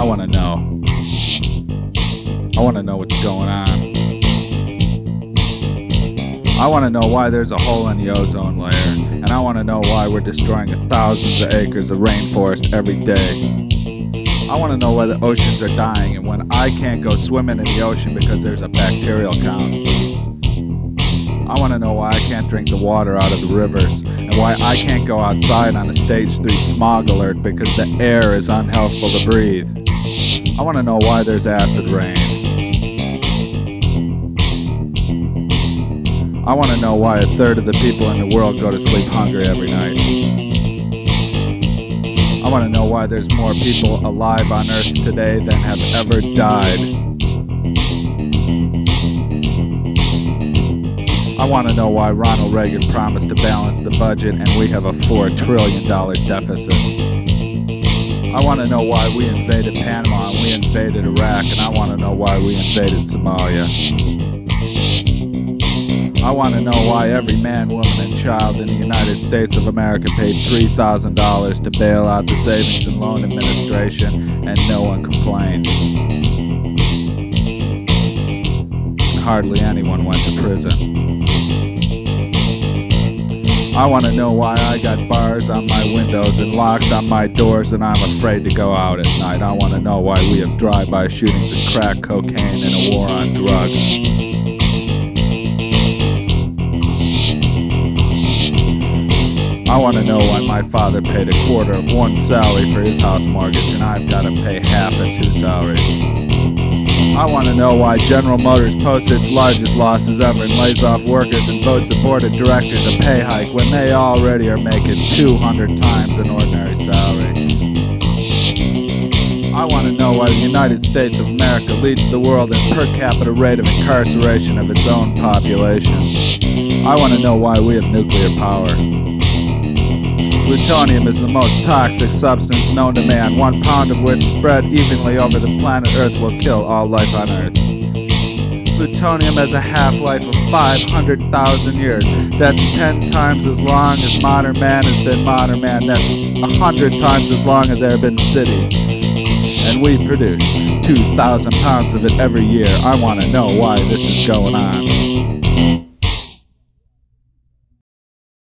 I want to know. I want to know what's going on. I want to know why there's a hole in the ozone layer, and I want to know why we're destroying thousands of acres of rainforest every day. I want to know why the oceans are dying and when I can't go swimming in the ocean because there's a bacterial count. I want to know why I can't drink the water out of the rivers and why I can't go outside on a stage 3 smog alert because the air is unhealthful to breathe. I want to know why there's acid rain. I want to know why a third of the people in the world go to sleep hungry every night. I want to know why there's more people alive on Earth today than have ever died. I want to know why Ronald Reagan promised to balance the budget and we have a $4 trillion deficit. I want to know why we invaded Panama and we invaded Iraq, and I want to know why we invaded Somalia. I want to know why every man, woman, and child in the United States of America paid $3,000 to bail out the Savings and Loan Administration and no one complained. Hardly anyone went to prison. I want to know why I got bars on my windows and locks on my doors and I'm afraid to go out at night. I want to know why we have drive-by shootings of crack cocaine and a war on drugs. I want to know why my father paid a quarter of one salary for his house mortgage and I've got to pay half of 2 salaries. I want to know why General Motors posts its largest losses ever and lays off workers and votes the board of directors a pay hike when they already are making 200 times an ordinary salary. I want to know why the United States of America leads the world in per capita rate of incarceration of its own population. I want to know why we have nuclear power. Plutonium is the most toxic substance known to man, 1 pound of which spread evenly over the planet Earth will kill all life on Earth. Plutonium has a half-life of 500,000 years. That's 10 times as long as modern man has been modern man. That's 100 times as long as there have been cities. And we produce 2,000 pounds of it every year. I want to know why this is going on.